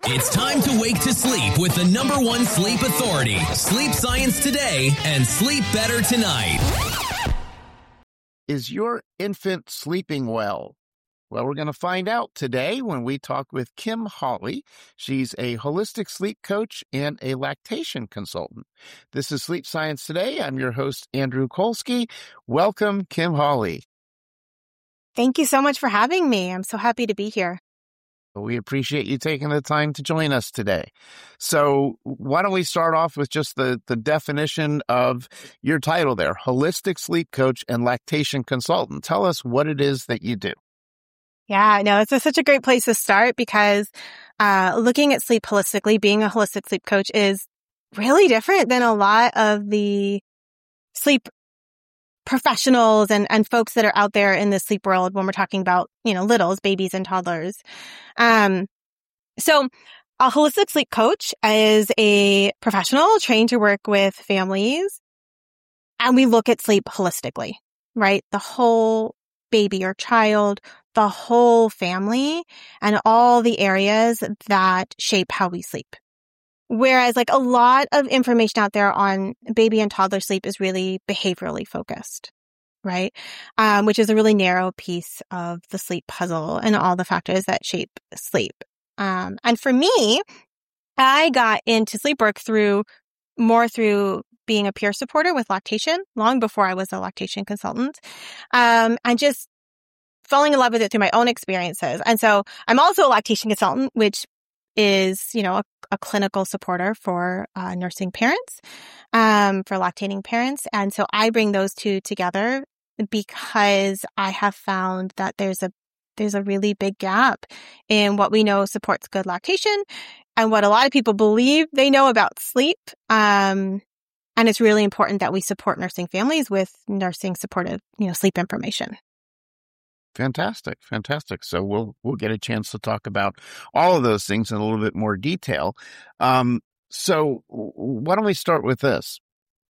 It's time to wake to sleep with the #1 sleep authority, Sleep Science Today, and Sleep Better Tonight. Is your infant sleeping well? Well, we're going to find out today when we talk with Kim Hawley. She's a holistic sleep coach and a lactation consultant. This is Sleep Science Today. I'm your host, Andrew Kolsky. Welcome, Kim Hawley. Thank you so much for having me. I'm so happy to be here. We appreciate you taking the time to join us today. So why don't we start off with just the definition of your title there, holistic sleep coach and lactation consultant. Tell us what it is that you do. Yeah, no, it's such a great place to start because looking at sleep holistically, being a holistic sleep coach is really different than a lot of the sleep professionals and folks that are out there in the sleep world when we're talking about, littles, babies and toddlers. So a holistic sleep coach is a professional trained to work with families, and we look at sleep holistically, right? The whole baby or child, the whole family, and all the areas that shape how we sleep. Whereas a lot of information out there on baby and toddler sleep is really behaviorally focused, right? Which is a really narrow piece of the sleep puzzle and all the factors that shape sleep. And for me, I got into sleep work through being a peer supporter with lactation long before I was a lactation consultant. And just falling in love with it through my own experiences. And so I'm also a lactation consultant, which is, a clinical supporter for nursing parents, for lactating parents. And so I bring those two together because I have found that there's a really big gap in what we know supports good lactation and what a lot of people believe they know about sleep. And it's really important that we support nursing families with nursing supportive, sleep information. Fantastic. So we'll get a chance to talk about all of those things in a little bit more detail. So why don't we start with this?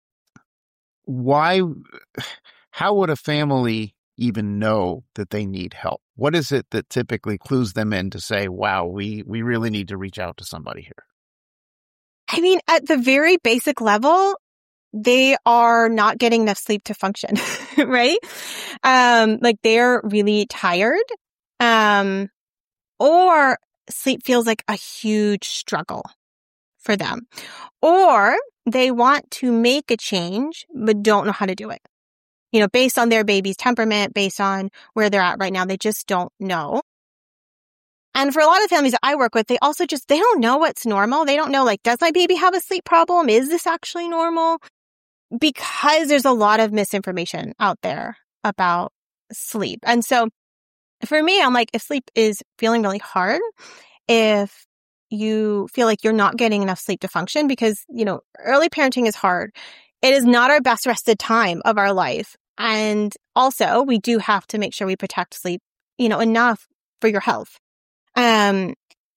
How would a family even know that they need help? What is it that typically clues them in to say, wow, we really need to reach out to somebody here? I mean, at the very basic level, they are not getting enough sleep to function, right? They're really tired, or sleep feels like a huge struggle for them, or they want to make a change, but don't know how to do it. Based on their baby's temperament, based on where they're at right now, they just don't know. And for a lot of families that I work with, they also they don't know what's normal. They don't know, does my baby have a sleep problem? Is this actually normal? Because there's a lot of misinformation out there about sleep. And so for me, I'm if sleep is feeling really hard, if you feel like you're not getting enough sleep to function, because, early parenting is hard. It is not our best rested time of our life. And also we do have to make sure we protect sleep, enough for your health. And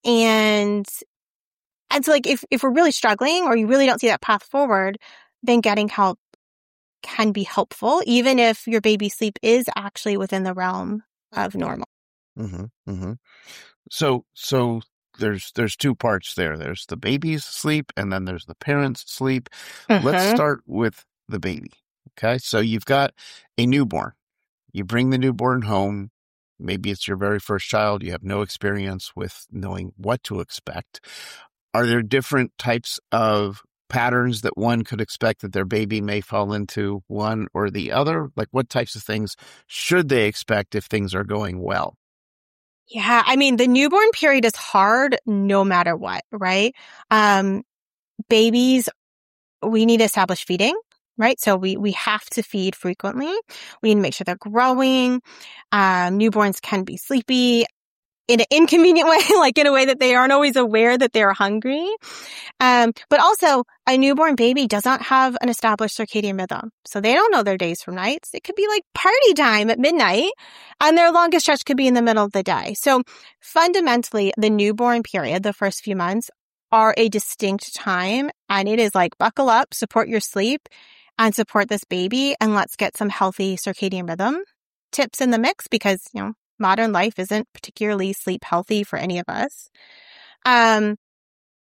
so if we're really struggling or you really don't see that path forward, then getting help can be helpful, even if your baby's sleep is actually within the realm of normal. Mm-hmm, mm-hmm. So there's two parts there. There's the baby's sleep and then there's the parent's sleep. Mm-hmm. Let's start with the baby. Okay. So you've got a newborn. You bring the newborn home. Maybe it's your very first child. You have no experience with knowing what to expect. Are there different types of patterns that one could expect that their baby may fall into, one or the other? What types of things should they expect if things are going well? Yeah, I mean, the newborn period is hard no matter what, right? Babies, we need to establish feeding, right? So we have to feed frequently. We need to make sure they're growing. Newborns can be sleepy in an inconvenient way, in a way that they aren't always aware that they're hungry. But also, a newborn baby does not have an established circadian rhythm. So they don't know their days from nights. It could be party time at midnight, and their longest stretch could be in the middle of the day. So fundamentally, the newborn period, the first few months, are a distinct time. And it is buckle up, support your sleep, and support this baby, and let's get some healthy circadian rhythm tips in the mix because, modern life isn't particularly sleep healthy for any of us.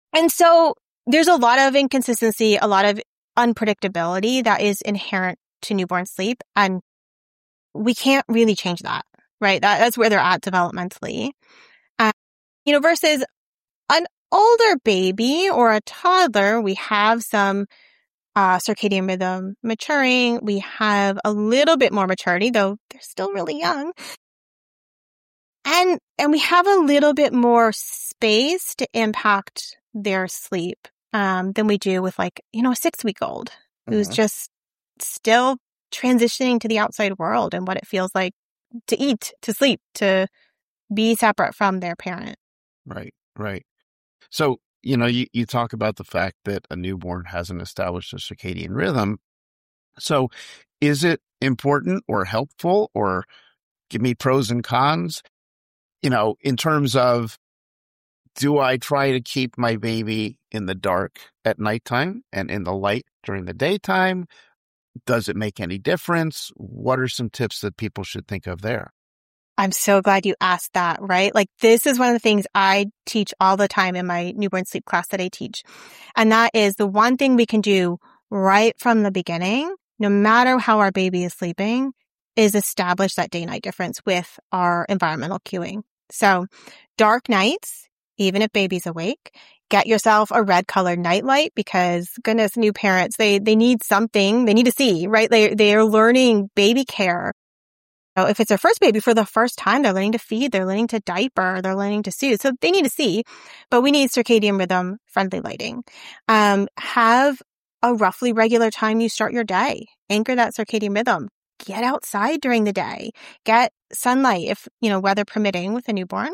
And so there's a lot of inconsistency, a lot of unpredictability that is inherent to newborn sleep. And we can't really change that, right? That's where they're at developmentally. Versus an older baby or a toddler, we have some circadian rhythm maturing. We have a little bit more maturity, though they're still really young. And we have a little bit more space to impact their sleep than we do with a 6-week-old who's just still transitioning to the outside world and what it feels like to eat, to sleep, to be separate from their parent. Right. So, you talk about the fact that a newborn hasn't established a circadian rhythm. So is it important or helpful, or give me pros and cons, in terms of, do I try to keep my baby in the dark at nighttime and in the light during the daytime? Does it make any difference? What are some tips that people should think of there? I'm so glad you asked that, right? This is one of the things I teach all the time in my newborn sleep class that I teach. And that is the one thing we can do right from the beginning, no matter how our baby is sleeping, is establish that day-night difference with our environmental cueing. So dark nights, even if baby's awake, get yourself a red-colored nightlight because, goodness, new parents, they need something, they need to see, right? They are learning baby care. So if it's their first baby for the first time, they're learning to feed, they're learning to diaper, they're learning to soothe. So they need to see, but we need circadian rhythm friendly lighting. Have a roughly regular time you start your day. Anchor that circadian rhythm. Get outside during the day. Get sunlight if, weather permitting with a newborn.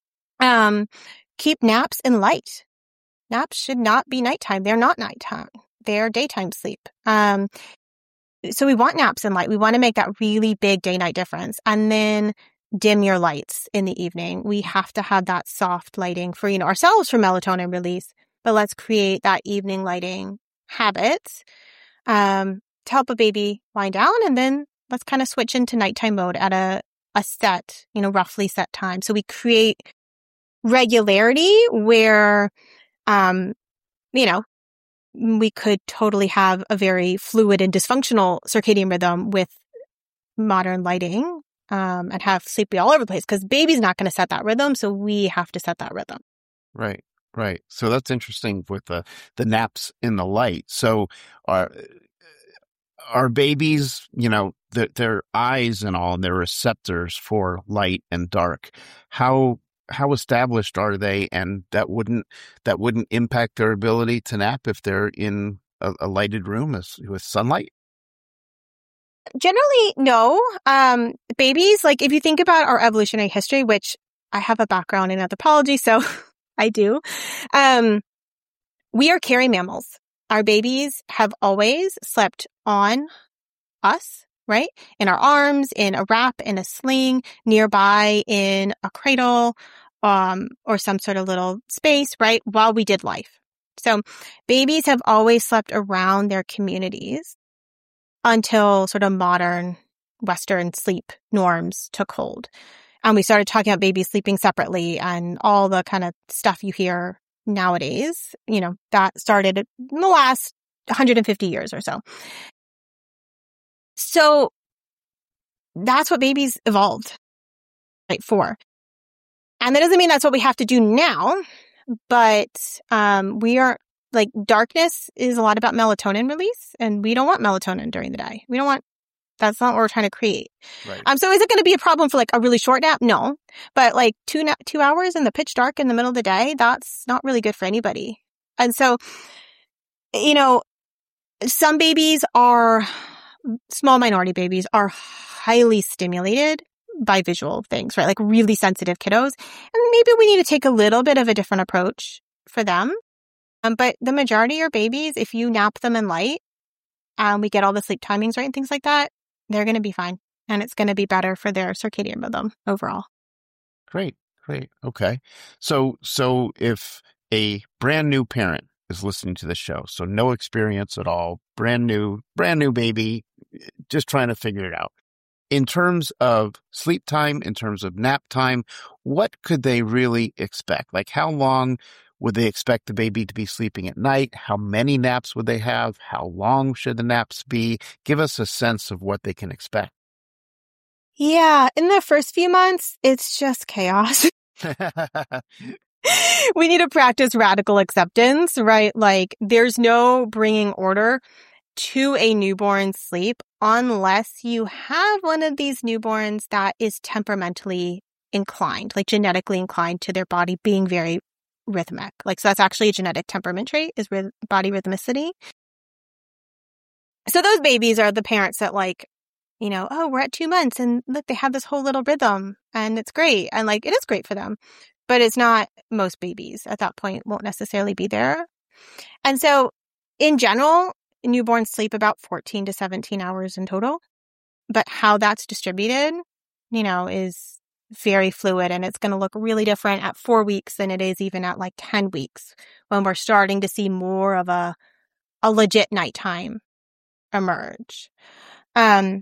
Keep naps in light. Naps should not be nighttime. They're not nighttime. They're daytime sleep. So we want naps in light. We want to make that really big day-night difference. And then dim your lights in the evening. We have to have that soft lighting for, ourselves for melatonin release. But let's create that evening lighting habit to help a baby wind down. And then let's kind of switch into nighttime mode at a set, roughly set time. So we create regularity where, we could totally have a very fluid and dysfunctional circadian rhythm with modern lighting and have sleep be all over the place because baby's not going to set that rhythm. So we have to set that rhythm. Right. So that's interesting with the naps in the light. So our babies, their eyes and all, and their receptors for light and dark, how established are they, and that wouldn't impact their ability to nap if they're in a lighted room with sunlight? Generally, no. Babies, if you think about our evolutionary history, which I have a background in anthropology, so I do. We are carry mammals. Our babies have always slept on us, right? In our arms, in a wrap, in a sling, nearby in a cradle, or some sort of little space, right? While we did life. So babies have always slept around their communities until sort of modern Western sleep norms took hold. And we started talking about babies sleeping separately and all the kind of stuff you hear nowadays, that started in the last 150 years or so. So that's what babies evolved for. And that doesn't mean that's what we have to do now, but we are darkness is a lot about melatonin release, and we don't want melatonin during the day. That's not what we're trying to create. Right. So is it going to be a problem for a really short nap? No. But 2 hours in the pitch dark in the middle of the day, that's not really good for anybody. And so, some babies small minority babies are highly stimulated by visual things, right? Really sensitive kiddos. And maybe we need to take a little bit of a different approach for them. But the majority of babies, if you nap them in light, we get all the sleep timings right and things like that, they're going to be fine. And it's going to be better for their circadian rhythm overall. Great. Okay. So if a brand new parent is listening to the show, so no experience at all, brand new baby, just trying to figure it out. In terms of sleep time, in terms of nap time, what could they really expect? How long Would they expect the baby to be sleeping at night? How many naps would they have? How long should the naps be? Give us a sense of what they can expect. Yeah, in the first few months, it's just chaos. We need to practice radical acceptance, right? Like, there's no bringing order to a newborn's sleep unless you have one of these newborns that is temperamentally inclined, like genetically inclined to their body being very rhythmic. Like, so that's actually a genetic temperament trait, is body rhythmicity. So those babies are the parents that like, you know, oh, we're at 2 months and look, they have this whole little rhythm and it's great. And like, it is great for them, but it's not. Most babies at that point won't necessarily be there. And so in general, newborns sleep about 14 to 17 hours in total, but how that's distributed, you know, is very fluid, and it's going to look really different at 4 weeks than it is even at like 10 weeks when we're starting to see more of a legit nighttime emerge. As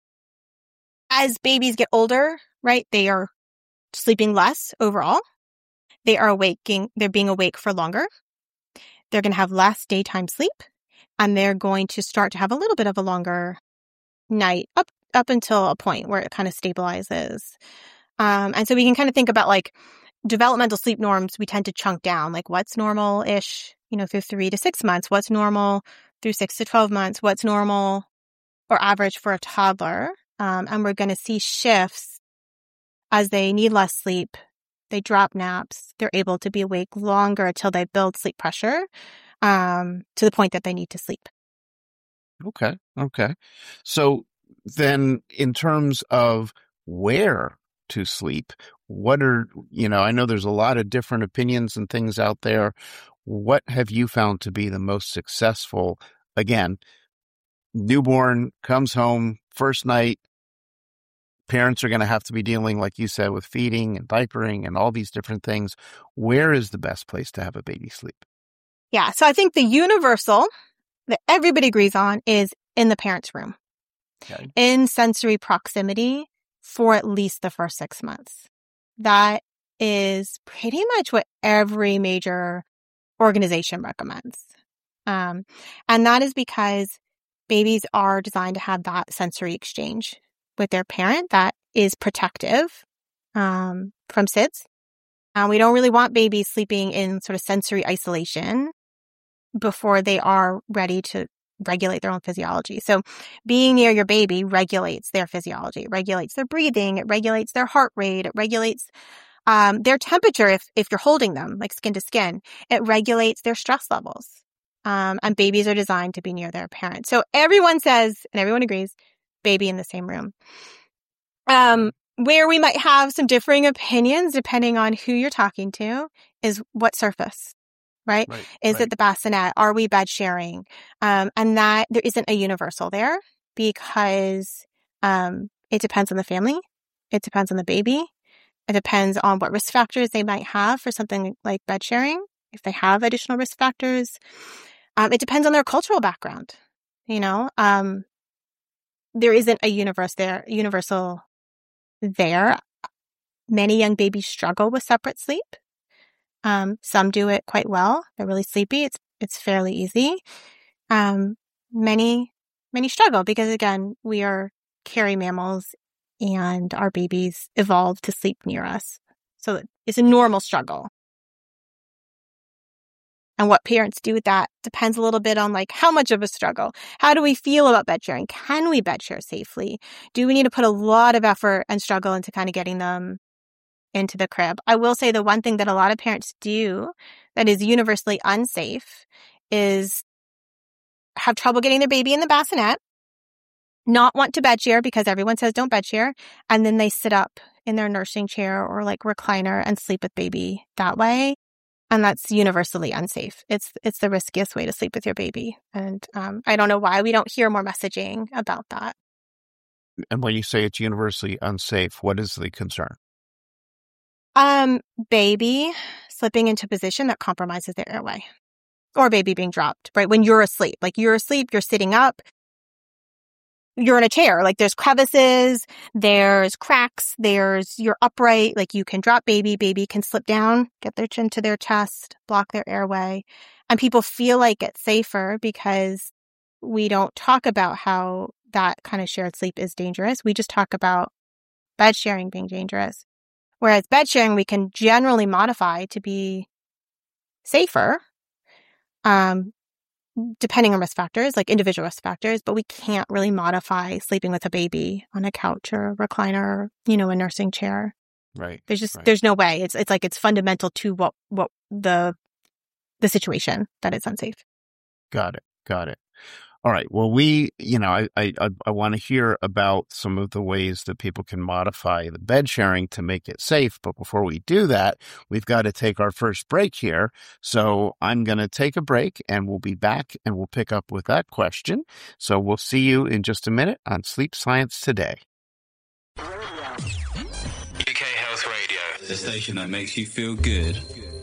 babies get older, right, they are sleeping less overall. They're being awake for longer. They're going to have less daytime sleep, and they're going to start to have a little bit of a longer night up until a point where it kind of stabilizes. And so we can kind of think about like developmental sleep norms. We tend to chunk down, like what's normal-ish, you know, through 3 to 6 months, what's normal through 6 to 12 months, what's normal or average for a toddler. And we're going to see shifts as they need less sleep. They drop naps. They're able to be awake longer until they build sleep pressure to the point that they need to sleep. Okay. So then in terms of where to sleep, what are, you know, I know there's a lot of different opinions and things out there. What have you found to be the most successful? Again, newborn comes home, first night, parents are going to have to be dealing, like you said, with feeding and diapering and all these different things. Where is the best place to have a baby sleep? Yeah. So I think the universal that everybody agrees on is in the parent's room, in sensory proximity for at least the first 6 months. That is pretty much what every major organization recommends. And that is because babies are designed to have that sensory exchange with their parent that is protective from SIDS. We don't really want babies sleeping in sort of sensory isolation before they are ready to regulate their own physiology. So being near your baby regulates their physiology. It regulates their breathing. It regulates their heart rate. It regulates their temperature if you're holding them, like skin to skin. It regulates their stress levels. And babies are designed to be near their parents. So everyone says, and everyone agrees, baby in the same room. Where we might have some differing opinions, depending on who you're talking to, is what surface, right? Is it the bassinet? Are we bed sharing? And that there isn't a universal there because it depends on the family. It depends on the baby. It depends on what risk factors they might have for something like bed sharing, if they have additional risk factors. It depends on their cultural background. You know, there isn't a universal there. Many young babies struggle with separate sleep. Some do it quite well. They're really sleepy. It's fairly easy. Many struggle because, again, we are carry mammals and our babies evolved to sleep near us. So it's a normal struggle. And what parents do with that depends a little bit on like how much of a struggle. How do we feel about bed sharing? Can we bed share safely? Do we need to put a lot of effort and struggle into kind of getting them into the crib? I will say the one thing that a lot of parents do that is universally unsafe is have trouble getting their baby in the bassinet, not want to bed share because everyone says don't bed share, and then they sit up in their nursing chair or like recliner and sleep with baby that way. And that's universally unsafe. It's the riskiest way to sleep with your baby. And I don't know why we don't hear more messaging about that. And when you say it's universally unsafe, what is the concern? Baby slipping into a position that compromises their airway. Or baby being dropped, right? When you're asleep. Like you're asleep, you're sitting up. you're in a chair. Like there's crevices, there's cracks, you're upright. Like you can drop baby can slip down, get their chin to their chest, block their airway. And people feel like it's safer because we don't talk about how that kind of shared sleep is dangerous. We just talk about bed sharing being dangerous. Whereas bed sharing, we can generally modify to be safer, depending on risk factors, like individual risk factors, but we can't really modify sleeping with a baby on a couch or a recliner, a nursing chair. Right. There's no way. It's fundamental to what the situation that it's unsafe. Got it. All right. Well, I want to hear about some of the ways that people can modify the bed sharing to make it safe. But before we do that, we've got to take our first break here. So I'm going to take a break and we'll be back and we'll pick up with that question. So we'll see you in just a minute on Sleep Science Today. UK Health Radio, the station that makes you feel good.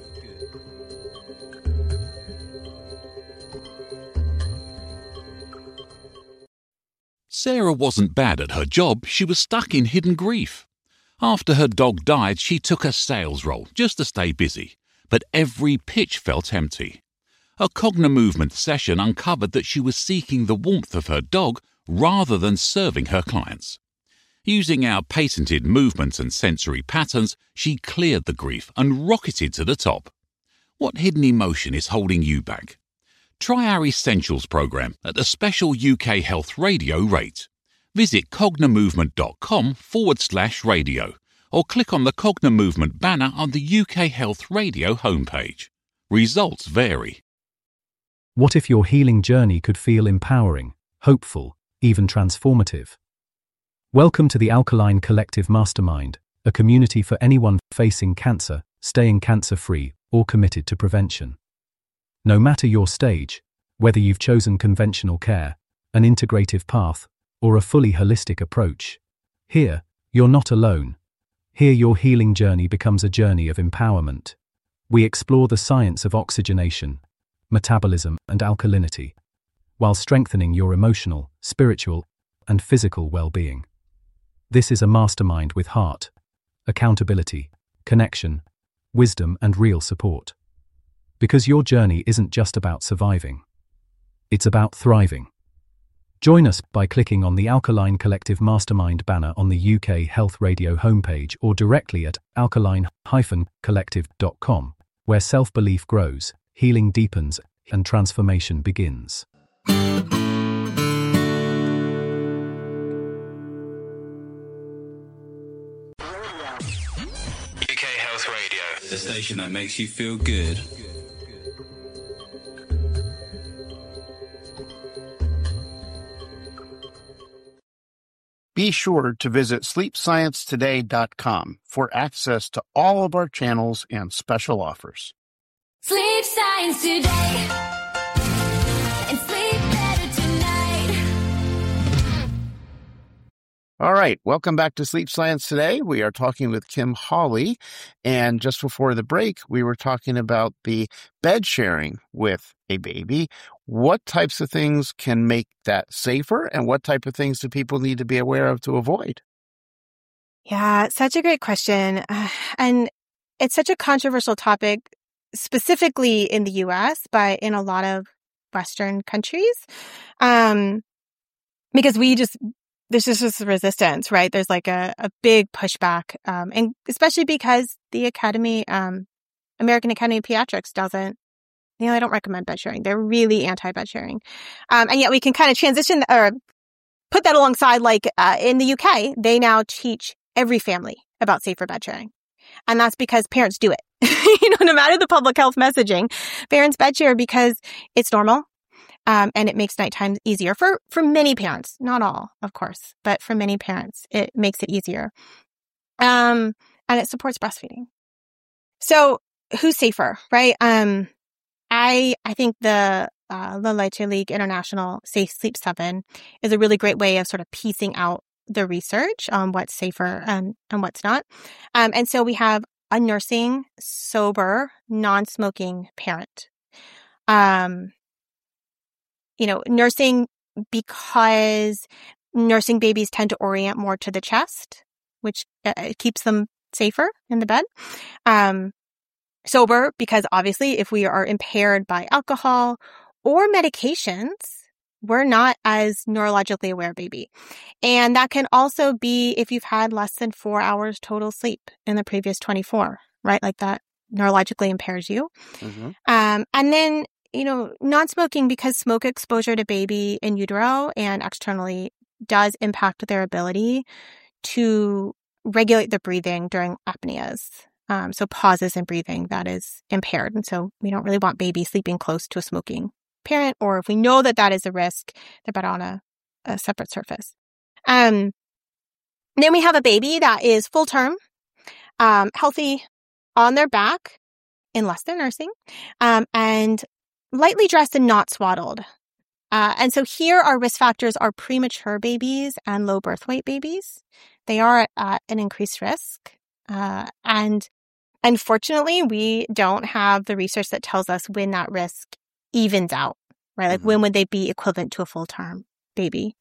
Sarah wasn't bad at her job, she was stuck in hidden grief. After her dog died, she took a sales role just to stay busy, but every pitch felt empty. A Cognimovement session uncovered that she was seeking the warmth of her dog rather than serving her clients. Using our patented movement and sensory patterns, she cleared the grief and rocketed to the top. What hidden emotion is holding you back? Try our Essentials program at a special UK Health Radio rate. Visit cognimovement.com/radio or click on the Cognimovement banner on the UK Health Radio homepage. Results vary. What if your healing journey could feel empowering, hopeful, even transformative? Welcome to the Alkaline Collective Mastermind, a community for anyone facing cancer, staying cancer-free, or committed to prevention. No matter your stage, whether you've chosen conventional care, an integrative path, or a fully holistic approach, here, you're not alone. Here your healing journey becomes a journey of empowerment. We explore the science of oxygenation, metabolism, and alkalinity, while strengthening your emotional, spiritual, and physical well-being. This is a mastermind with heart, accountability, connection, wisdom, and real support. Because your journey isn't just about surviving. It's about thriving. Join us by clicking on the Alkaline Collective Mastermind banner on the UK Health Radio homepage or directly at alkaline-collective.com, where self-belief grows, healing deepens, and transformation begins. UK Health Radio, the station that makes you feel good. Be sure to visit sleepsciencetoday.com for access to all of our channels and special offers. Sleep Science Today, and sleep better tonight. All right, welcome back to Sleep Science Today. We are talking with Kim Hawley, and just before the break, we were talking about the bed sharing with a baby. What types of things can make that safer, and what type of things do people need to be aware of to avoid? Yeah, such a great question. And it's such a controversial topic, specifically in the US, but in a lot of Western countries. Because there's just this resistance, right? There's like a big pushback. And especially because the American Academy of Pediatrics doesn't, they don't recommend bed sharing. They're really anti-bed sharing. And yet we can kind of transition or put that alongside, like in the UK, they now teach every family about safer bed sharing. And that's because parents do it. No matter the public health messaging, parents bed share because it's normal. And it makes nighttime easier for many parents, not all, of course, but for many parents, it makes it easier. And it supports breastfeeding. So who's safer, right? I think the La Leche League International Safe Sleep 7 is a really great way of sort of piecing out the research on what's safer and what's not. And so we have a nursing, sober, non-smoking parent. Nursing because nursing babies tend to orient more to the chest, which keeps them safer in the bed. Sober, because obviously if we are impaired by alcohol or medications, we're not as neurologically aware baby. And that can also be if you've had less than 4 hours total sleep in the previous 24, right? Like that neurologically impairs you. Mm-hmm. And then, non-smoking, because smoke exposure to baby in utero and externally does impact their ability to regulate the breathing during apneas. So pauses in breathing that is impaired. And so we don't really want baby sleeping close to a smoking parent, or if we know that that is a risk, they're better on a separate surface. Then we have a baby that is full term, healthy on their back unless they're nursing, and lightly dressed and not swaddled. And so here our risk factors are premature babies and low birth weight babies. They are at an increased risk. And unfortunately, we don't have the research that tells us when that risk evens out, right? Like when would they be equivalent to a full-term baby?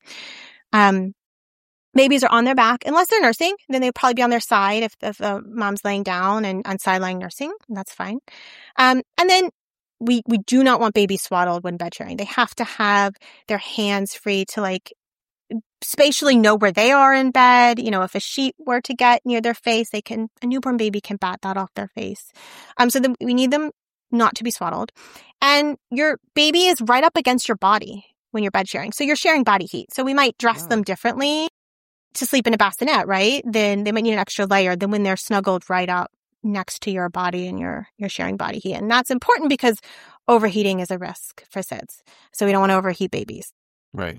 Babies are on their back. Unless they're nursing, then they'd probably be on their side if the mom's laying down and on sideline nursing. And that's fine. And then we do not want babies swaddled when bed sharing. They have to have their hands free to spatially know where they are in bed. If a sheet were to get near their face, a newborn baby can bat that off their face. So then we need them not to be swaddled. And your baby is right up against your body when you're bed sharing. So you're sharing body heat. So we might dress them differently to sleep in a bassinet, right? Then they might need an extra layer than when they're snuggled right up next to your body and you're sharing body heat. And that's important because overheating is a risk for SIDS. So we don't want to overheat babies. Right.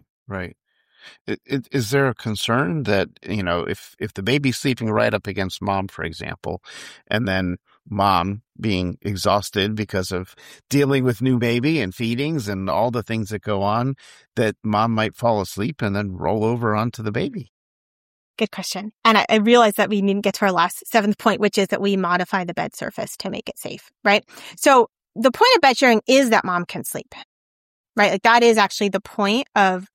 Is there a concern that, if the baby's sleeping right up against mom, for example, and then mom being exhausted because of dealing with new baby and feedings and all the things that go on, that mom might fall asleep and then roll over onto the baby? Good question. And I realize that we need to get to our last 7th point, which is that we modify the bed surface to make it safe, right? So the point of bed sharing is that mom can sleep, right? Like that is actually the point of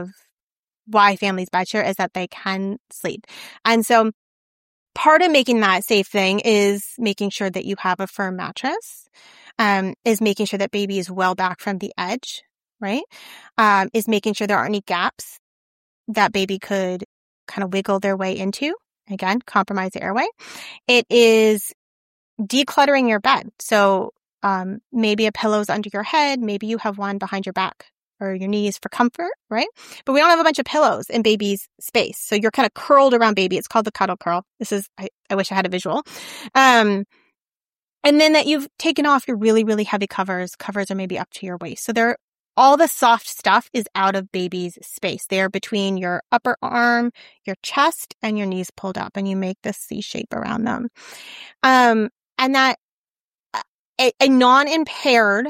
why families bed share, is that they can sleep. And so part of making that safe thing is making sure that you have a firm mattress, is making sure that baby is well back from the edge, right? Is making sure there aren't any gaps that baby could kind of wiggle their way into. Again, compromise the airway. It is decluttering your bed. So maybe a pillow's under your head. Maybe you have one behind your back or your knees for comfort, right? But we don't have a bunch of pillows in baby's space. So you're kind of curled around baby. It's called the cuddle curl. This is, I wish I had a visual. And then that you've taken off your really, really heavy covers. Covers are maybe up to your waist. So all the soft stuff is out of baby's space. They're between your upper arm, your chest, and your knees pulled up, and you make this C shape around them. And that a non-impaired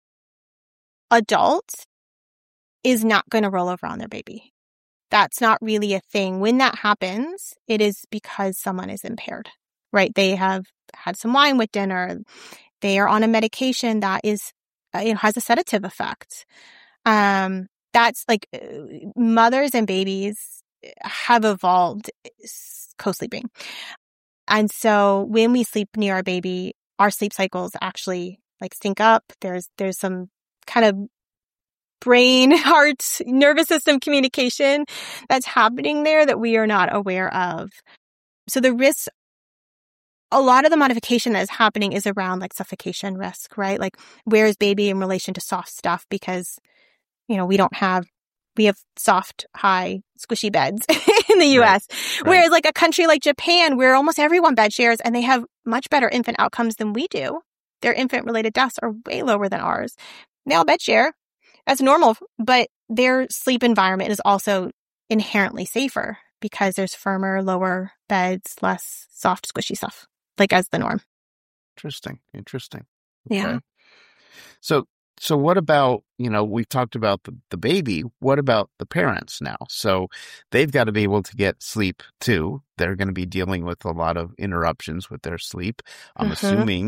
adult is not going to roll over on their baby. That's not really a thing. When that happens, it is because someone is impaired, right? They have had some wine with dinner. They are on a medication that is, has a sedative effect. That's like mothers and babies have evolved co-sleeping. And so when we sleep near our baby, our sleep cycles actually sync up. There's some kind of brain, heart, nervous system communication that's happening there that we are not aware of. So the risks, a lot of the modification that is happening is around suffocation risk, right? Where is baby in relation to soft stuff? Because, we have soft, high, squishy beds in the US. Right. Whereas a country like Japan, where almost everyone bed shares and they have much better infant outcomes than we do. Their infant related deaths are way lower than ours. They all bed share. That's normal, but their sleep environment is also inherently safer because there's firmer, lower beds, less soft, squishy stuff, as the norm. Interesting. Okay. Yeah. So what about, we've talked about the baby. What about the parents now? So they've got to be able to get sleep too. They're going to be dealing with a lot of interruptions with their sleep. I'm assuming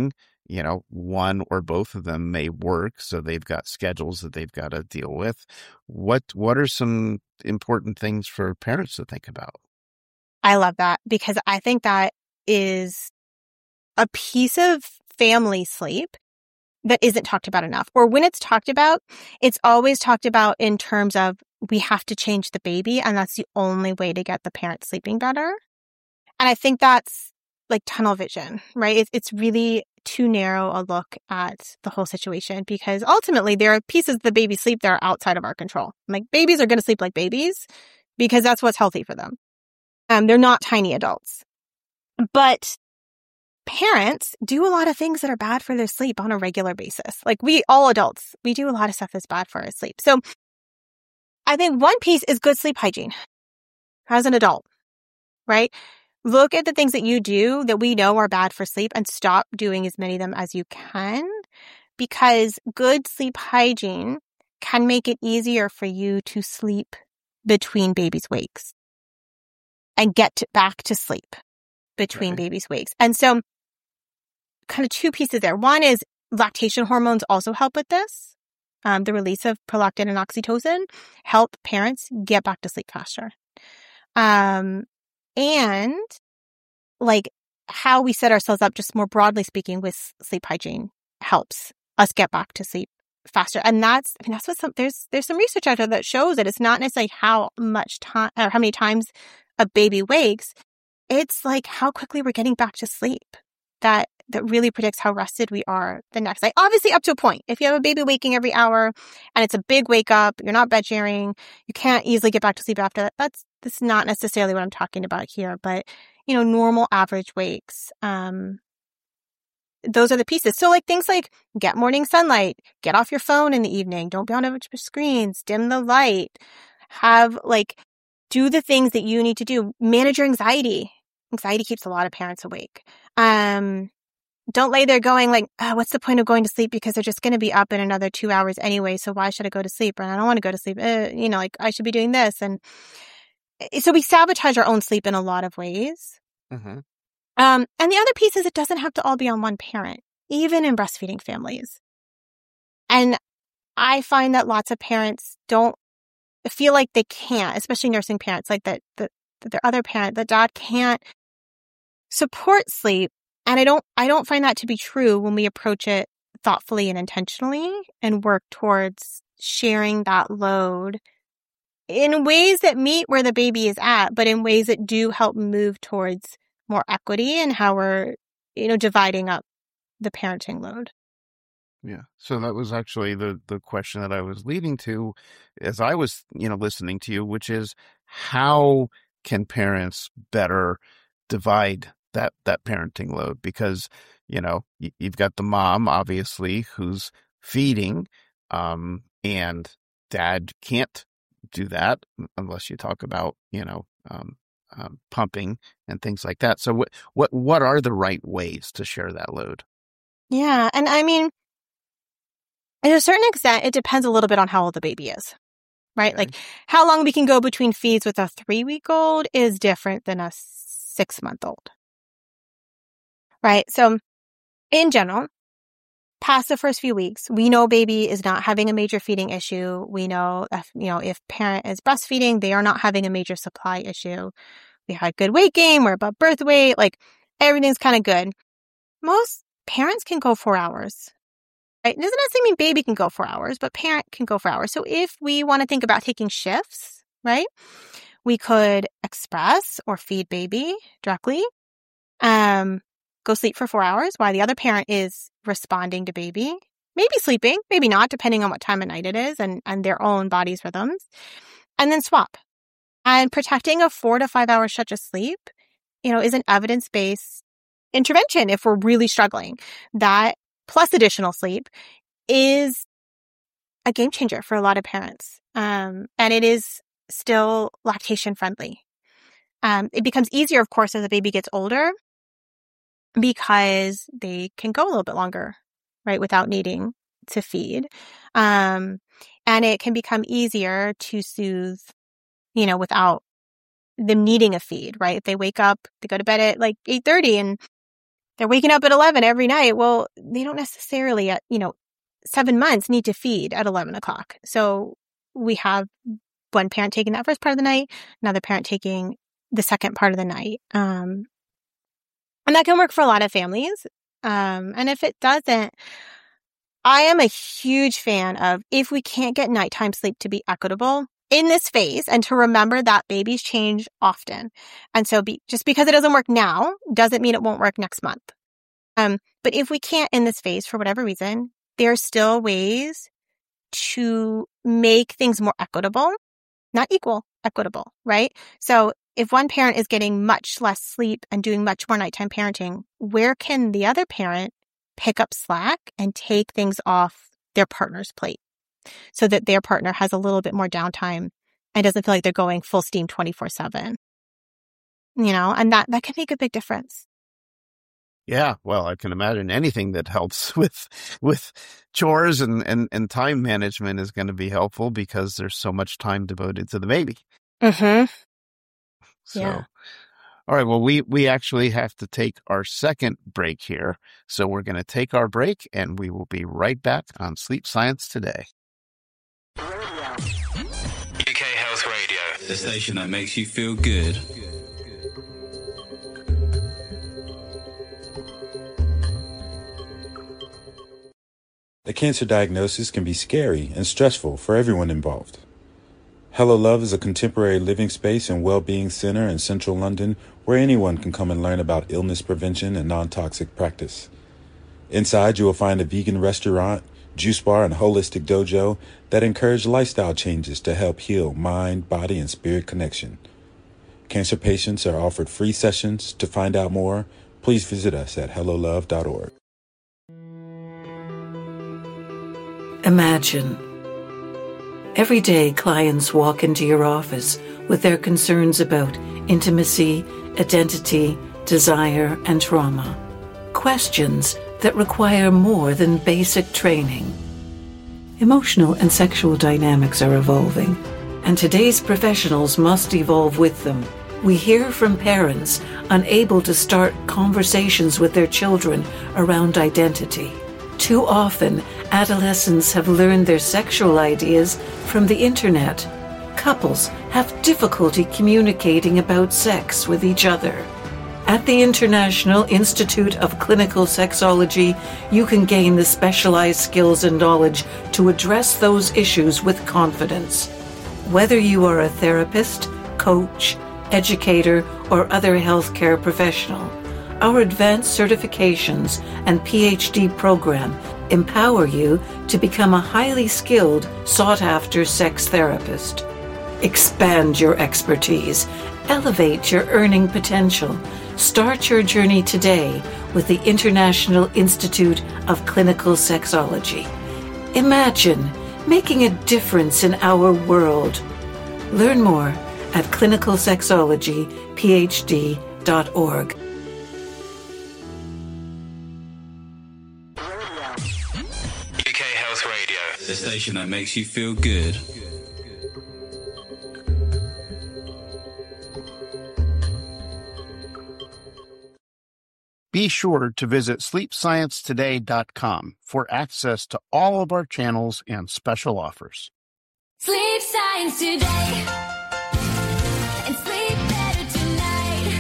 one or both of them may work, so they've got schedules that they've got to deal with. What are some important things for parents to think about? I love that, because I think that is a piece of family sleep that isn't talked about enough. Or when it's talked about, it's always talked about in terms of we have to change the baby, and that's the only way to get the parent sleeping better. And I think that's like tunnel vision, right? It's really too narrow a look at the whole situation, because ultimately there are pieces of the baby sleep that are outside of our control. Like, babies are going to sleep like babies because that's what's healthy for them. They're not tiny adults. But parents do a lot of things that are bad for their sleep on a regular basis. Like, all adults, we do a lot of stuff that's bad for our sleep. So I think one piece is good sleep hygiene as an adult, right? Look at the things that you do that we know are bad for sleep and stop doing as many of them as you can, because good sleep hygiene can make it easier for you to sleep between babies' wakes and get back to sleep between babies' wakes. And so kind of two pieces there. One is lactation hormones also help with this. The release of prolactin and oxytocin help parents get back to sleep faster. And like how we set ourselves up, just more broadly speaking, with sleep hygiene helps us get back to sleep faster. And that's what there's some research out there that shows that it's not necessarily how much time or how many times a baby wakes. It's like how quickly we're getting back to sleep that really predicts how rested we are the next night. Obviously, up to a point. If you have a baby waking every hour and it's a big wake up, you're not bed sharing, you can't easily get back to sleep after that. That's not necessarily what I'm talking about here. But, normal average wakes, those are the pieces. So like things like get morning sunlight, get off your phone in the evening, don't be on a bunch of screens, dim the light, do the things that you need to do. Manage your anxiety. Anxiety keeps a lot of parents awake. Don't lay there going like, what's the point of going to sleep, because they're just going to be up in another 2 hours anyway. So why should I go to sleep? And I don't want to go to sleep. I should be doing this. And so we sabotage our own sleep in a lot of ways. Mm-hmm. And the other piece is it doesn't have to all be on one parent, even in breastfeeding families. And I find that lots of parents don't feel like they can't, especially nursing parents, like that their other parent, the dad can't support sleep. And I don't find that to be true when we approach it thoughtfully and intentionally and work towards sharing that load in ways that meet where the baby is at, but in ways that do help move towards more equity in how we're, dividing up the parenting load. Yeah. So that was actually the question that I was leading to as I was, listening to you, which is how can parents better divide that parenting load? Because, you've got the mom, obviously, who's feeding, and dad can't do that unless you talk about, pumping and things like that. So what are the right ways to share that load? Yeah. And I mean, to a certain extent, it depends a little bit on how old the baby is, right? Okay. Like how long we can go between feeds with a 3-week-old is different than a 6-month-old, right? So in general, past the first few weeks, we know baby is not having a major feeding issue. We know if parent is breastfeeding, they are not having a major supply issue. We had good weight gain, we're above birth weight, like everything's kind of good. Most parents can go 4 hours. Right? It doesn't necessarily mean baby can go 4 hours, but parent can go 4 hours. So if we want to think about taking shifts, right, we could express or feed baby directly, go sleep for 4 hours while the other parent is responding to baby, maybe sleeping, maybe not, depending on what time of night it is and their own body's rhythms, and then swap. And protecting a 4 to 5 hour stretch of sleep, is an evidence-based intervention if we're really struggling. That plus additional sleep is a game changer for a lot of parents. And it is still lactation friendly. It becomes easier, of course, as the baby gets older because they can go a little bit longer, right, without needing to feed. And it can become easier to soothe, without them needing a feed, right? If they wake up, they go to bed at like 8:30 and they're waking up at 11 every night. Well, they don't necessarily at, 7 months need to feed at 11 o'clock. So we have one parent taking that first part of the night, another parent taking the second part of the night. And that can work for a lot of families. And if it doesn't, I am a huge fan of, if we can't get nighttime sleep to be equitable in this phase, and to remember that babies change often. And so just because it doesn't work now doesn't mean it won't work next month. But if we can't in this phase for whatever reason, there are still ways to make things more equitable, not equal, equitable, right? So if one parent is getting much less sleep and doing much more nighttime parenting, where can the other parent pick up slack and take things off their partner's plate so that their partner has a little bit more downtime and doesn't feel like they're going full steam 24/7? And that can make a big difference. Yeah, well, I can imagine anything that helps with chores and time management is going to be helpful, because there's so much time devoted to the baby. Mm-hmm. So, Yeah. all right, well, we actually have to take our second break here. So we're going to take our break, and we will be right back on Sleep Science Today. UK Health Radio, the station that makes you feel good. A cancer diagnosis can be scary and stressful for everyone involved. Hello Love is a contemporary living space and well-being center in central London where anyone can come and learn about illness prevention and non-toxic practice. Inside, you will find a vegan restaurant, juice bar, and holistic dojo that encourage lifestyle changes to help heal mind, body, and spirit connection. Cancer patients are offered free sessions. To find out more, please visit us at hellolove.org. Imagine. Every day, clients walk into your office with their concerns about intimacy, identity, desire, and trauma. Questions that require more than basic training. Emotional and sexual dynamics are evolving, and today's professionals must evolve with them. We hear from parents unable to start conversations with their children around identity. Too often, adolescents have learned their sexual ideas from the internet. Couples have difficulty communicating about sex with each other. At the International Institute of Clinical Sexology, you can gain the specialized skills and knowledge to address those issues with confidence. Whether you are a therapist, coach, educator, or other healthcare professional, our advanced certifications and PhD program empower you to become a highly skilled, sought-after sex therapist. Expand your expertise. Elevate your earning potential. Start your journey today with the International Institute of Clinical Sexology. Imagine making a difference in our world. Learn more at clinicalsexologyphd.org. UK Health Radio, the station that makes you feel good. Be sure to visit sleepsciencetoday.com for access to all of our channels and special offers. Sleep Science Today. And sleep better tonight.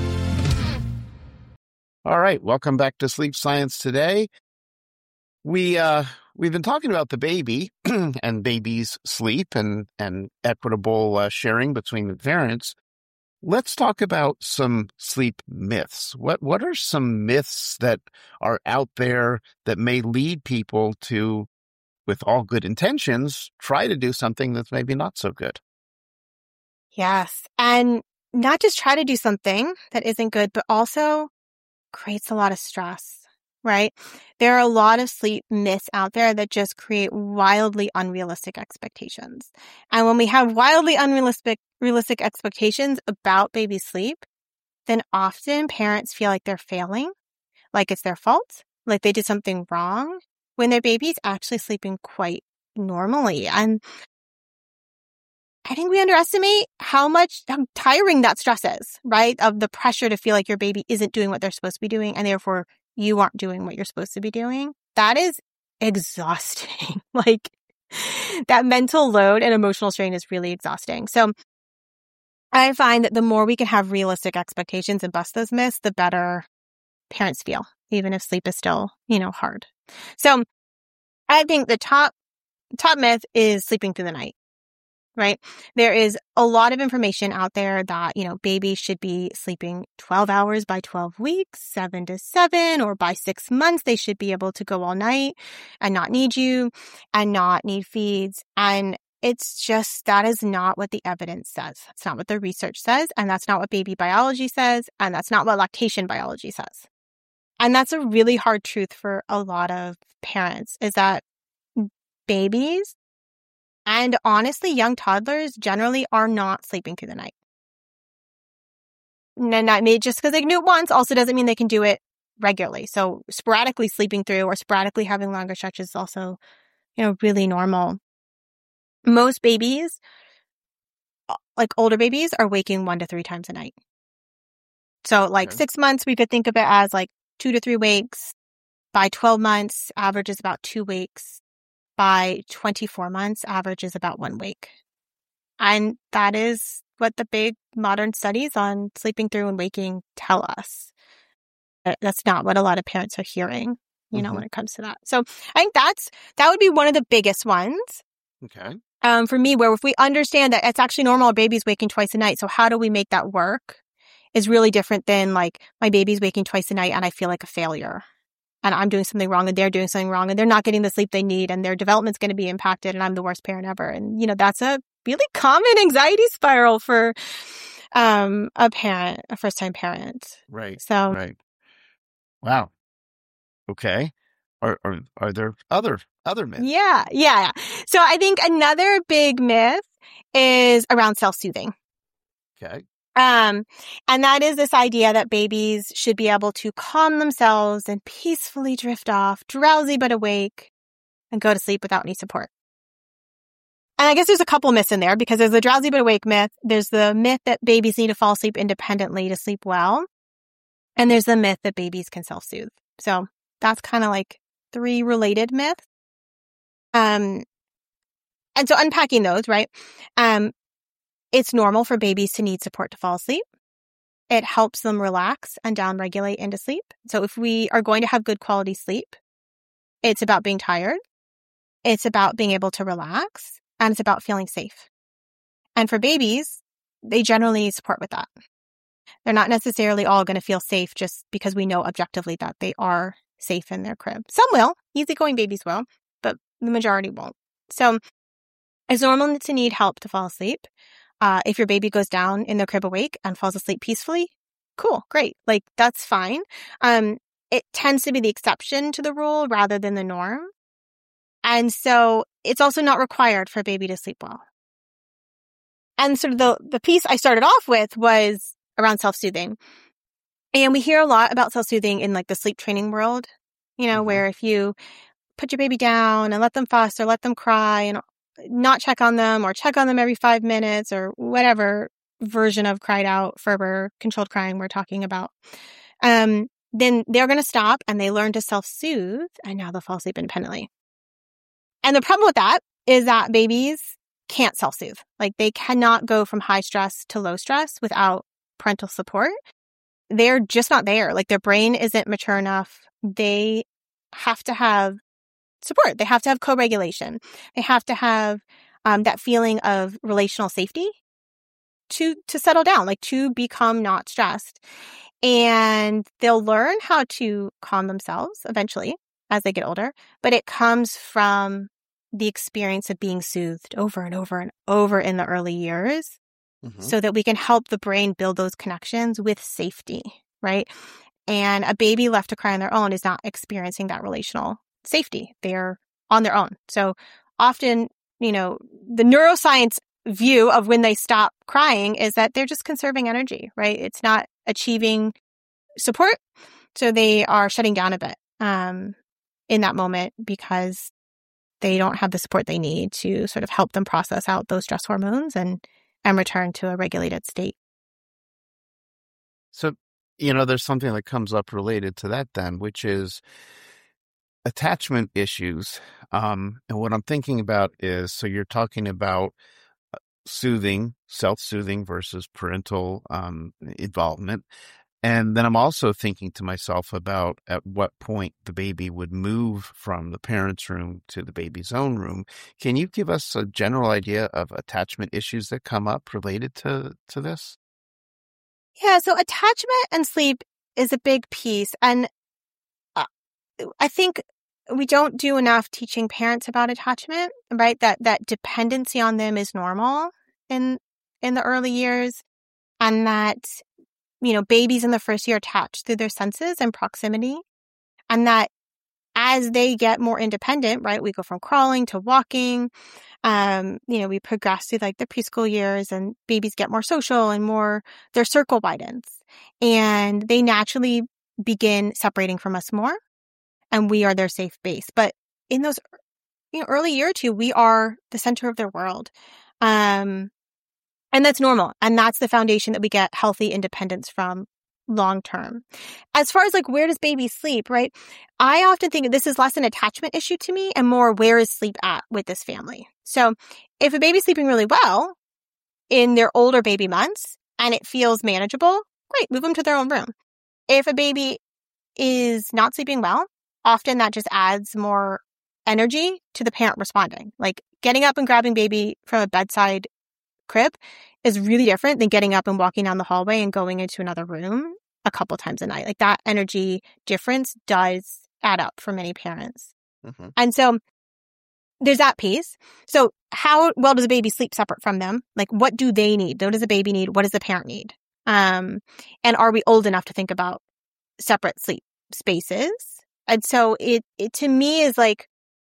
All right, welcome back to Sleep Science Today. We've been talking about the baby and baby's sleep and equitable sharing between the parents. Let's talk about some sleep myths. What are some myths that are out there that may lead people to, with all good intentions, try to do something that's maybe not so good? Yes. And not just try to do something that isn't good, but also creates a lot of stress, right? There are a lot of sleep myths out there that just create wildly unrealistic expectations. And when we have wildly unrealistic expectations about baby sleep, then often parents feel like they're failing, like it's their fault, like they did something wrong, when their baby's actually sleeping quite normally. And I think we underestimate how tiring that stress is, right? Of the pressure to feel like your baby isn't doing what they're supposed to be doing, and therefore you aren't doing what you're supposed to be doing. That is exhausting. Like, that mental load and emotional strain is really exhausting. So I find that the more we can have realistic expectations and bust those myths, the better parents feel, even if sleep is still, hard. So I think the top myth is sleeping through the night, right? There is a lot of information out there that, babies should be sleeping 12 hours by 12 weeks, 7 to 7, or by 6 months, they should be able to go all night and not need you and not need feeds. And it's just, that is not what the evidence says. It's not what the research says. And that's not what baby biology says. And that's not what lactation biology says. And that's a really hard truth for a lot of parents, is that babies and honestly young toddlers generally are not sleeping through the night. And just because they can do it once also doesn't mean they can do it regularly. So sporadically sleeping through or sporadically having longer stretches is also, really normal. Most babies, like older babies, are waking 1 to 3 times a night. So 6 months, we could think of it as 2 to 3 wakes. By 12 months, average is about 2 wakes. By 24 months, average is about 1 wake. And that is what the big modern studies on sleeping through and waking tell us. That's not what a lot of parents are hearing, when it comes to that. So I think that would be one of the biggest ones. Okay. For me, where if we understand that it's actually normal, our baby's waking twice a night. So how do we make that work is really different than my baby's waking twice a night and I feel like a failure and I'm doing something wrong and they're doing something wrong and they're not getting the sleep they need and their development's going to be impacted and I'm the worst parent ever. And, that's a really common anxiety spiral for a first-time parent. Right. So, right. Wow. Okay. Are there other myths? Yeah. So I think another big myth is around self-soothing. Okay. And that is this idea that babies should be able to calm themselves and peacefully drift off, drowsy but awake, and go to sleep without any support. And I guess there's a couple myths in there because there's the drowsy but awake myth. There's the myth that babies need to fall asleep independently to sleep well. And there's the myth that babies can self-soothe. So that's kind of 3 related myths. And so unpacking those, right? It's normal for babies to need support to fall asleep. It helps them relax and downregulate into sleep. So if we are going to have good quality sleep, it's about being tired. It's about being able to relax. And it's about feeling safe. And for babies, they generally need support with that. They're not necessarily all going to feel safe just because we know objectively that they are safe in their crib. Some will. Easygoing babies will. But the majority won't. So it's normal to need help to fall asleep. If your baby goes down in their crib awake and falls asleep peacefully, cool, great. That's fine. It tends to be the exception to the rule rather than the norm. And so it's also not required for a baby to sleep well. And sort of the piece I started off with was around self-soothing. And we hear a lot about self-soothing in the sleep training world, where if you put your baby down and let them fuss or let them cry and not check on them or check on them every 5 minutes or whatever version of cried out, Ferber, controlled crying we're talking about, then they're going to stop and they learn to self-soothe and now they'll fall asleep independently. And the problem with that is that babies can't self-soothe. They cannot go from high stress to low stress without parental support. They're just not there. Their brain isn't mature enough. They have to have support. They have to have co-regulation. They have to have that feeling of relational safety to settle down, to become not stressed. And they'll learn how to calm themselves eventually as they get older, but it comes from the experience of being soothed over and over and over in the early years so that we can help the brain build those connections with safety, right? And a baby left to cry on their own is not experiencing that relational safety. They're on their own. So often, the neuroscience view of when they stop crying is that they're just conserving energy, right? It's not achieving support. So they are shutting down a bit in that moment because they don't have the support they need to sort of help them process out those stress hormones and return to a regulated state. So, there's something that comes up related to that then, which is attachment issues. And what I'm thinking about is, so you're talking about soothing, self-soothing versus parental involvement. And then I'm also thinking to myself about at what point the baby would move from the parent's room to the baby's own room. Can you give us a general idea of attachment issues that come up related to this? Yeah, so attachment and sleep is a big piece. And I think we don't do enough teaching parents about attachment, right? That dependency on them is normal in the early years, and that babies in the first year attach through their senses and proximity, and that as they get more independent, right, we go from crawling to walking, we progress through like the preschool years, and babies get more social and more, their circle widens, and they naturally begin separating from us more, and we are their safe base. But in those early year or two, we are the center of their world. And that's normal. And that's the foundation that we get healthy independence from long term. As far as like, where does baby sleep, right? I often think this is less an attachment issue to me and more, where is sleep at with this family? So if a baby's sleeping really well in their older baby months and it feels manageable, great, move them to their own room. If a baby is not sleeping well, often that just adds more energy to the parent responding. Like getting up and grabbing baby from a bedside crib is really different than getting up and walking down the hallway and going into another room a couple times a night. Like that energy difference does add up for many parents. Mm-hmm. And so there's that piece. So how well does a baby sleep separate from them? Like what do they need? What does the baby need? What does the parent need? And are we old enough to think about separate sleep spaces? And so it to me is like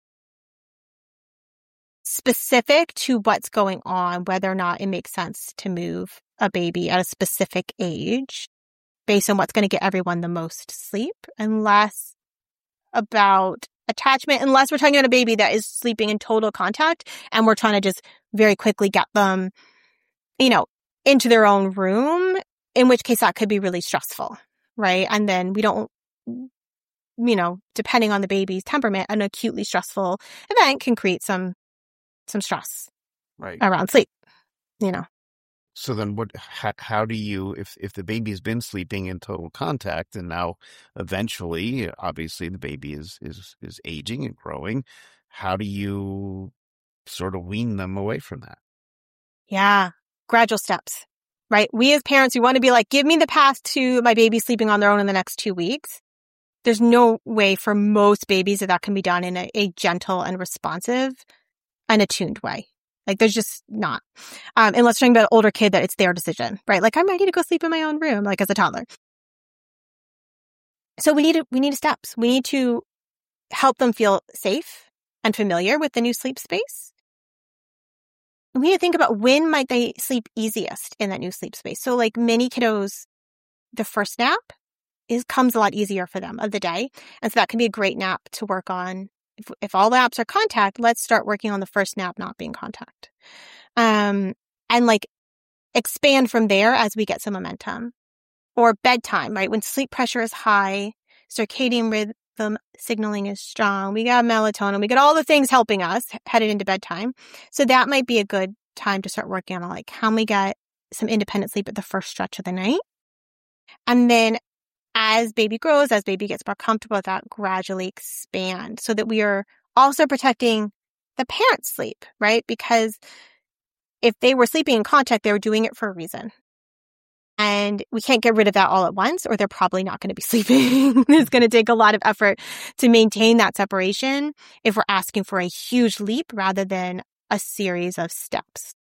specific to what's going on, whether or not it makes sense to move a baby at a specific age based on what's going to get everyone the most sleep, and less about attachment, unless we're talking about a baby that is sleeping in total contact and we're trying to just very quickly get them, into their own room, in which case that could be really stressful, right? And then we don't, depending on the baby's temperament, an acutely stressful event can create some stress around sleep, So then how do you, if the baby's been sleeping in total contact and now eventually, obviously the baby is aging and growing, how do you sort of wean them away from that? Yeah. Gradual steps, right? We as parents, we want to be like, give me the path to my baby sleeping on their own in the next 2 weeks. There's no way for most babies that can be done in a gentle and responsive and attuned way. Like there's just not. Unless you're talking about an older kid that it's their decision, right? Like I'm ready to go sleep in my own room, like as a toddler. So we need steps. We need to help them feel safe and familiar with the new sleep space. We need to think about when might they sleep easiest in that new sleep space. So like many kiddos, the first nap comes a lot easier for them of the day. And so that can be a great nap to work on. If all the naps are contact, let's start working on the first nap not being contact. And like expand from there as we get some momentum. Or bedtime, right? When sleep pressure is high, circadian rhythm signaling is strong, we got melatonin, we got all the things helping us headed into bedtime. So that might be a good time to start working on like how we get some independent sleep at the first stretch of the night. And then as baby grows, as baby gets more comfortable with that, gradually expand so that we are also protecting the parent's sleep, right? Because if they were sleeping in contact, they were doing it for a reason. And we can't get rid of that all at once, or they're probably not going to be sleeping. It's going to take a lot of effort to maintain that separation if we're asking for a huge leap rather than a series of steps.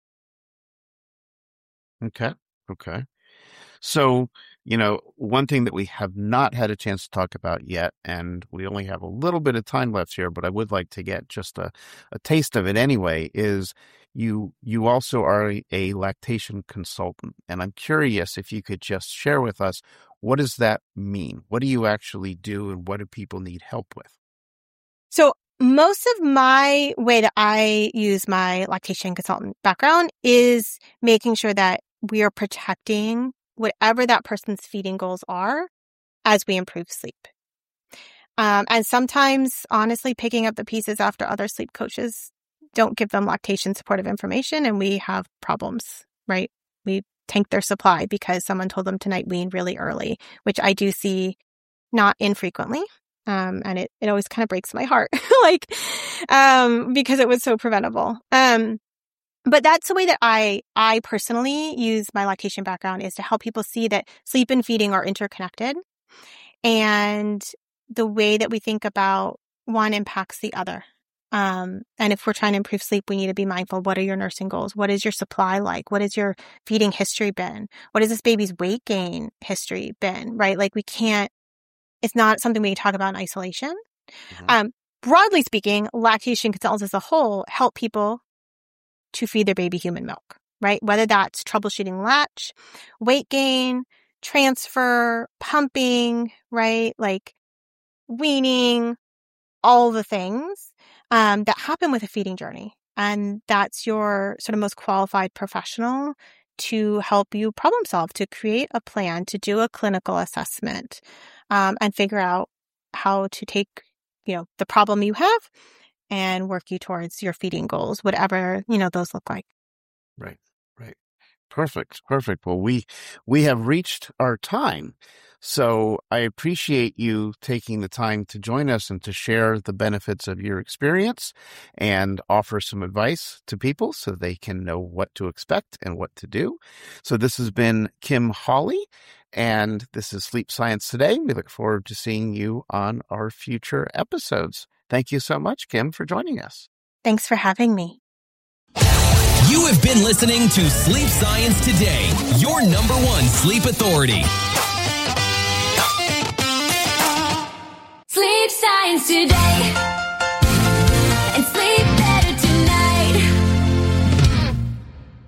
Okay. So, one thing that we have not had a chance to talk about yet, and we only have a little bit of time left here, but I would like to get just a taste of it anyway, is you also are a lactation consultant. And I'm curious if you could just share with us, what does that mean? What do you actually do and what do people need help with? So most of my way that I use my lactation consultant background is making sure that we are protecting whatever that person's feeding goals are as we improve sleep. And sometimes, honestly, picking up the pieces after other sleep coaches don't give them lactation supportive information, and we have problems, right? We tank their supply because someone told them to night wean really early, which I do see not infrequently. And it always kind of breaks my heart, because it was so preventable. But that's the way that I personally use my lactation background, is to help people see that sleep and feeding are interconnected. And the way that we think about one impacts the other. And if we're trying to improve sleep, we need to be mindful. What are your nursing goals? What is your supply like? What is your feeding history been? What has this baby's weight gain history been, right? It's not something we talk about in isolation. Mm-hmm. Broadly speaking, lactation consultants as a whole help people to feed their baby human milk, right? Whether that's troubleshooting latch, weight gain, transfer, pumping, right? Weaning, all the things that happen with a feeding journey. And that's your sort of most qualified professional to help you problem solve, to create a plan, to do a clinical assessment, and figure out how to take, the problem you have and work you towards your feeding goals, whatever, those look like. Right. Perfect. Well, we have reached our time. So I appreciate you taking the time to join us and to share the benefits of your experience and offer some advice to people so they can know what to expect and what to do. So this has been Kim Hawley, and this is Sleep Science Today. We look forward to seeing you on our future episodes. Thank you so much, Kim, for joining us. Thanks for having me. You have been listening to Sleep Science Today, your number one sleep authority. Sleep Science Today.